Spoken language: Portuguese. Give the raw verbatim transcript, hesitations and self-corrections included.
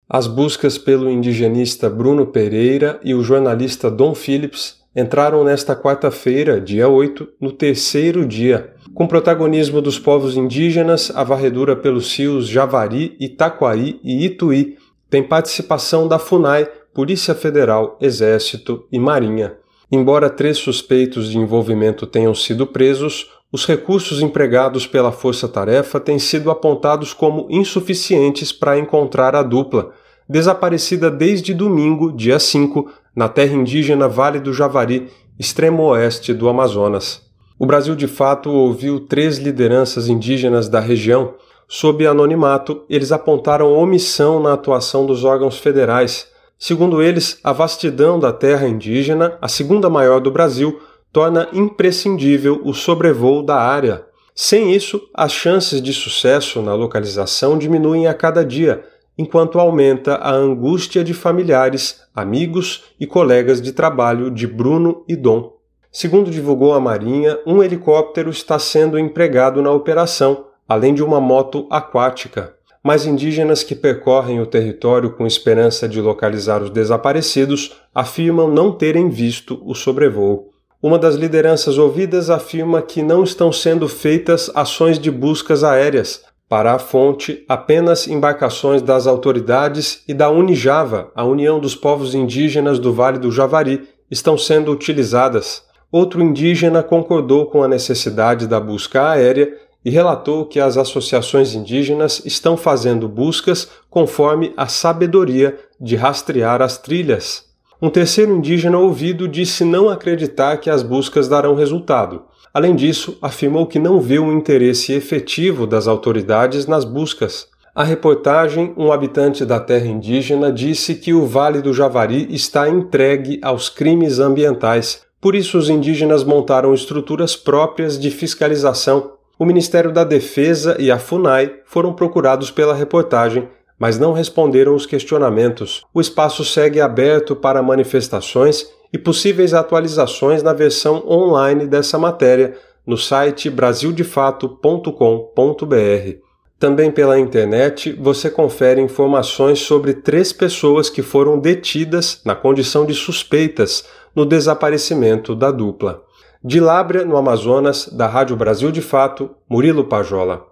As buscas pelo indigenista Bruno Pereira e o jornalista Dom Phillips entraram nesta quarta-feira, dia oito, no terceiro dia, com protagonismo dos povos indígenas. A varredura pelos rios Javari, Itaquari e Ituí tem participação da FUNAI, Polícia Federal, Exército e Marinha. Embora três suspeitos de envolvimento tenham sido presos, os recursos empregados pela Força-Tarefa têm sido apontados como insuficientes para encontrar a dupla, desaparecida desde domingo, dia cinco, na terra indígena Vale do Javari, extremo oeste do Amazonas. O Brasil de Fato ouviu três lideranças indígenas da região. Sob anonimato, eles apontaram omissão na atuação dos órgãos federais. Segundo eles, a vastidão da terra indígena, a segunda maior do Brasil, torna imprescindível o sobrevoo da área. Sem isso, as chances de sucesso na localização diminuem a cada dia, enquanto aumenta a angústia de familiares, amigos e colegas de trabalho de Bruno e Dom. Segundo divulgou a Marinha, um helicóptero está sendo empregado na operação, além de uma moto aquática. Mas indígenas que percorrem o território com esperança de localizar os desaparecidos afirmam não terem visto o sobrevoo. Uma das lideranças ouvidas afirma que não estão sendo feitas ações de buscas aéreas. Para a fonte, apenas embarcações das autoridades e da Unijava, a União dos Povos Indígenas do Vale do Javari, estão sendo utilizadas. Outro indígena concordou com a necessidade da busca aérea e relatou que as associações indígenas estão fazendo buscas conforme a sabedoria de rastrear as trilhas. Um terceiro indígena ouvido disse não acreditar que as buscas darão resultado. Além disso, afirmou que não vê um interesse efetivo das autoridades nas buscas. A reportagem, um habitante da terra indígena, disse que o Vale do Javari está entregue aos crimes ambientais. Por isso, os indígenas montaram estruturas próprias de fiscalização. O Ministério da Defesa e a FUNAI foram procurados pela reportagem, mas não responderam os questionamentos. O espaço segue aberto para manifestações e possíveis atualizações na versão online dessa matéria no site brasil de fato ponto com ponto b r. Também pela internet você confere informações sobre três pessoas que foram detidas na condição de suspeitas no desaparecimento da dupla. De Lábrea, no Amazonas, da Rádio Brasil de Fato, Murilo Pajola.